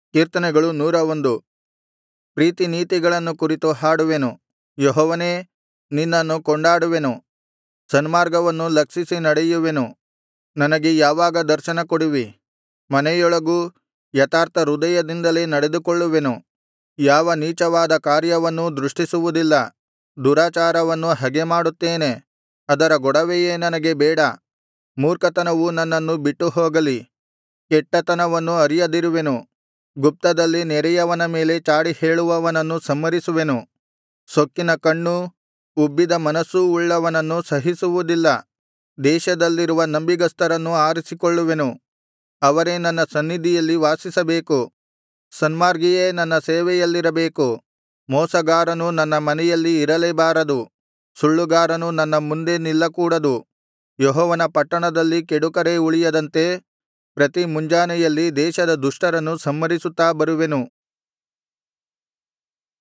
ಕೀರ್ತನೆಗಳು 101. ಪ್ರೀತಿನೀತಿಗಳನ್ನು ಕುರಿತು ಹಾಡುವೆನು. ಯೆಹೋವನೇ, ನಿನ್ನನ್ನು ಕೊಂಡಾಡುವೆನು. ಸನ್ಮಾರ್ಗವನ್ನು ಲಕ್ಷಿಸಿ ನಡೆಯುವೆನು. ನನಗೆ ಯಾವಾಗ ದರ್ಶನ ಕೊಡುವಿ? ಮನೆಯೊಳಗೂ ಯಥಾರ್ಥ ಹೃದಯದಿಂದಲೇ ನಡೆದುಕೊಳ್ಳುವೆನು. ಯಾವ ನೀಚವಾದ ಕಾರ್ಯವನ್ನೂ ದೃಷ್ಟಿಸುವುದಿಲ್ಲ. ದುರಾಚಾರವನ್ನು ಹಗೆಮಾಡುತ್ತೇನೆ, ಅದರ ಗೊಡವೆಯೇ ನನಗೆ ಬೇಡ. ಮೂರ್ಖತನವು ನನ್ನನ್ನು ಬಿಟ್ಟುಹೋಗಲಿ. ಕೆಟ್ಟತನವನ್ನು ಅರಿಯದಿರುವೆನು. ಗುಪ್ತದಲ್ಲಿ ನೆರೆಯವನ ಮೇಲೆ ಚಾಡಿಹೇಳುವವನನ್ನು ಸಂಹರಿಸುವೆನು. ಸೊಕ್ಕಿನ ಕಣ್ಣೂ ಉಬ್ಬಿದ ಮನಸ್ಸೂ ಉಳ್ಳವನನ್ನು ಸಹಿಸುವುದಿಲ್ಲ. ದೇಶದಲ್ಲಿರುವ ನಂಬಿಗಸ್ತರನ್ನು ಆರಿಸಿಕೊಳ್ಳುವೆನು, ಅವರೇ ನನ್ನ ಸನ್ನಿಧಿಯಲ್ಲಿ ವಾಸಿಸಬೇಕು. ಸನ್ಮಾರ್ಗಿಯೇ ನನ್ನ ಸೇವೆಯಲ್ಲಿರಬೇಕು. ಮೋಸಗಾರನು ನನ್ನ ಮನೆಯಲ್ಲಿ ಇರಲೇಬಾರದು. ಸುಳ್ಳುಗಾರನು ನನ್ನ ಮುಂದೆ ನಿಲ್ಲಕೂಡದು. ಯೆಹೋವನ ಪಟ್ಟಣದಲ್ಲಿ ಕೆಡುಕರೇ ಉಳಿಯದಂತೆ ಪ್ರತಿ ಮುಂಜಾನೆಯಲ್ಲಿ ದೇಶದ ದುಷ್ಟರನ್ನು ಸಂಹರಿಸುತ್ತಾ ಬರುವೆನು.